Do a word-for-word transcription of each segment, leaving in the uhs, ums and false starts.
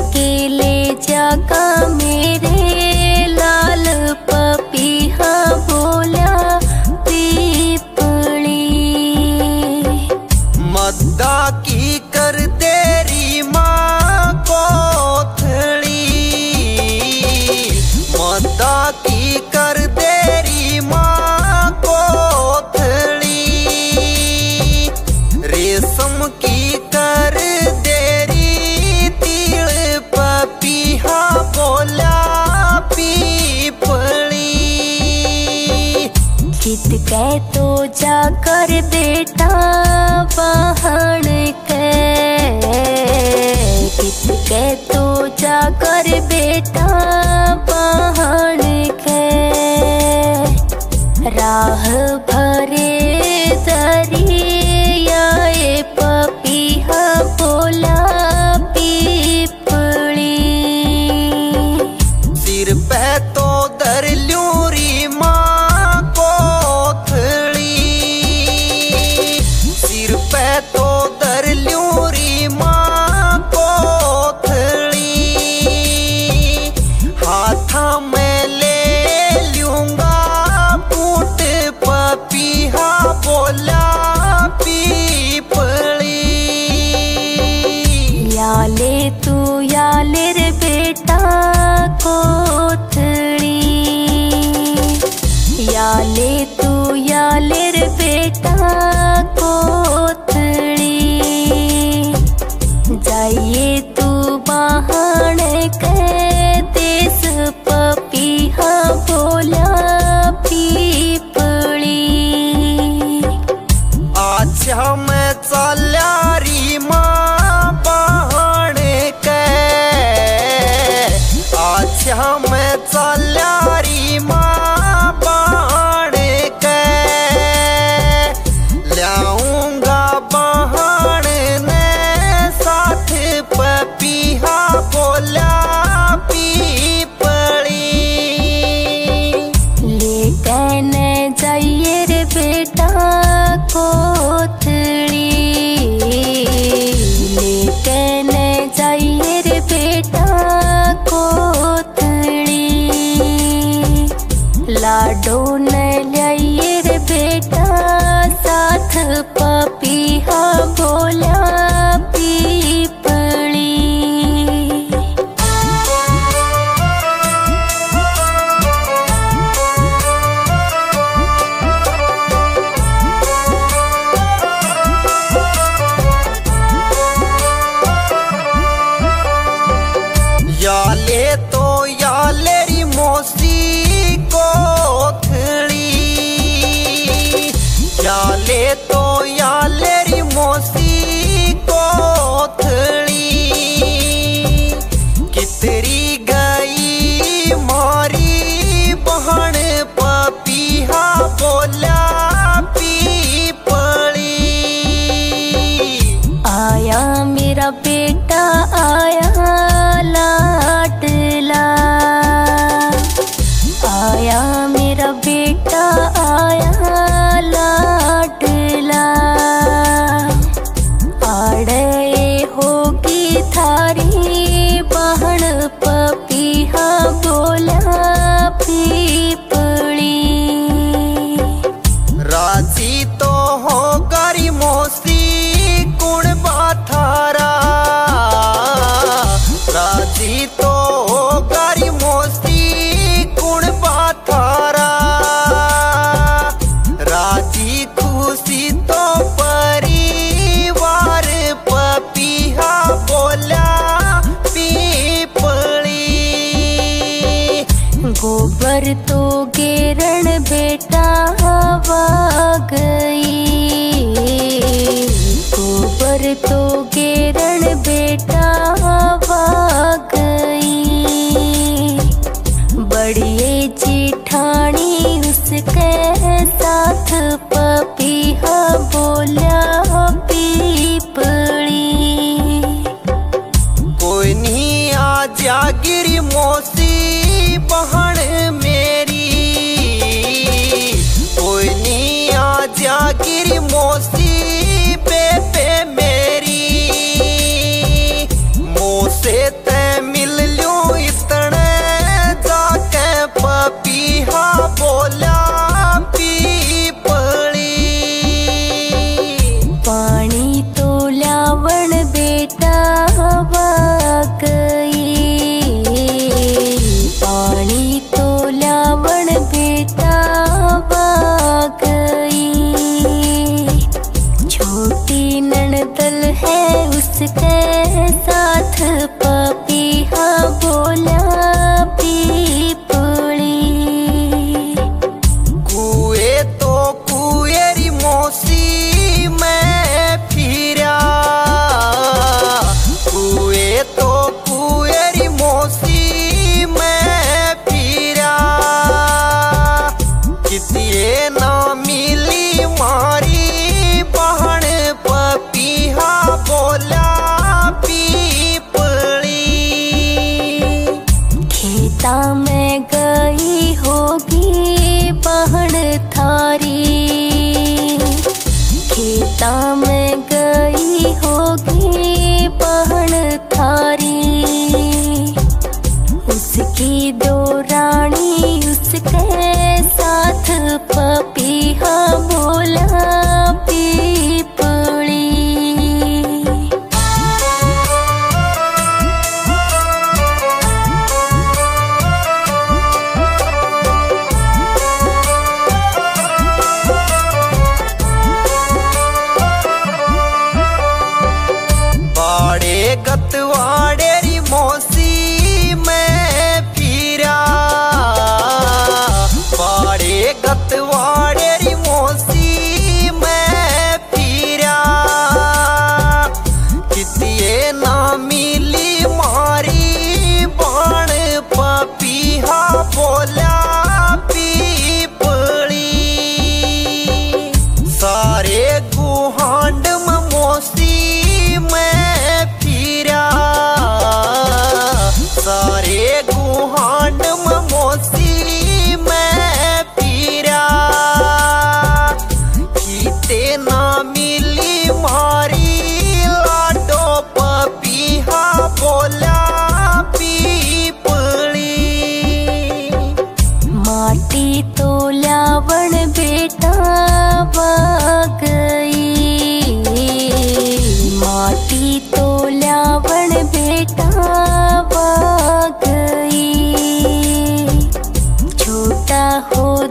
के ले जागा मेरे लाल पपीहा बोला पीपली। मद्दा की कर तेरी माँ कोथली, मद्दा की कर तेरी माँ कोथली। रेशम की कर देरी तिल पपीहा बोला पीपली। कित कह तो जाकर बेटा बहन के, कित कह तो जाकर बेटा बहन के। राह भरे दरियाए पपीहा बोला पीपली। सिर पे तो दर ल्यूरी माँ कोथली, सिर पे तो दर ल्यूरी माँ कोथली। हाथा में ले लूंगा बूट पपीहा बोला पीपली। या ले तू या ले रे बेटा कोथली, या ले तू या ले रे बेटा कोथली। जाइए तू बहन के देश पपीहा बोला पीपली। अच्छा मैं चल्यारी माँ बहन के, अच्छा मैं चल्यारी माँ बहन के। लाऊंगा बहन ने साथ पपीहा बोला पीपली। लेकिन जाइए रे बेटा कोथली, लेकिन जाइए रे बेटा कोथली। लाडो न लाइए रे बेटा साथ पपीहा बोला पीपली। या ले तो या लेरी मौसी कोथली, या ले तो या लेरी मौसी कोथली। कितरी गई मारी बहन पपीहा बोला पीपली। आया मेरा बेटा आया लाडला, आया मेरा बेटा आया लाडला। आड़े होगी थारी बहन पपीहा बोला पीपली। राजी तो हो गरी मौसी कुण बाथारा, राजी तो हो गरी मौसी कुण बाथारा। राजी खुशी तो परिवार पपीहा बोला पीपली। गोबर तो गेरण बेटा हवा गई, गोबर तो गेरण बेटा हवा गई। बड़िए जेठानी उसके साथ पपीहा बोला पीपली। कोई नहीं आ जागिरी मौसी बहन मेरी, कोई नहीं आ जागिरी मौसी पे पे मेरी। मोसे ते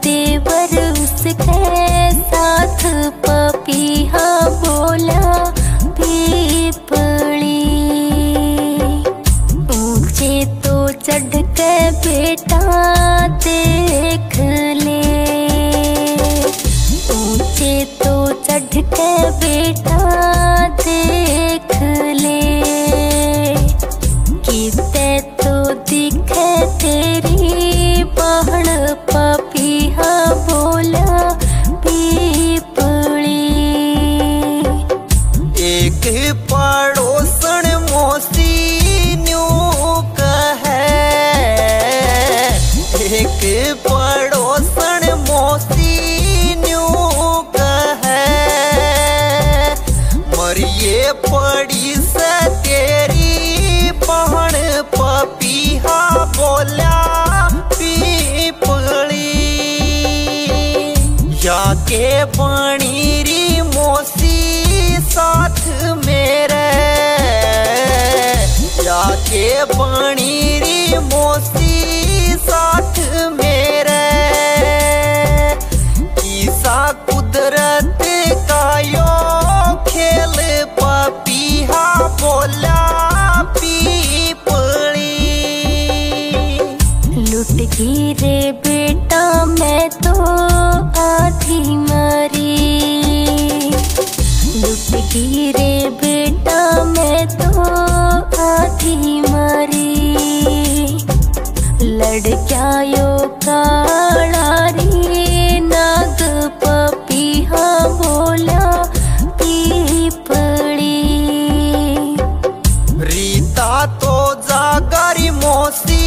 देवर उसके साथ पपीहा बोला पीपली। ऊंचे तो चढ़ के बेटा देख ले, ऊंचे तो चढ़ के बेटा देख ले, किते तो दिखे तेरी बहन पपीहा बोला पीपली। एक पड़ोसन मोसी न्यू कहे, एक पड़ोसन मोसी न्यू कहे, मरिए पड़ी से तेरी बहन पपीहा बोला पीपली। या के बणी री मोसी साथ मेरे, या के बणी री मोसी साथ मेरे, किसा कुदरत का यो खेल पपीहा बोला पीपली। लुट गई रे बेटा मैं तो आधी मरी, लुट गई रे बेटा मैं तो आधी मरी। लड़क्या यो काला रे नाग पपीहा बोला पीपली। रीता तो जागरी मोसी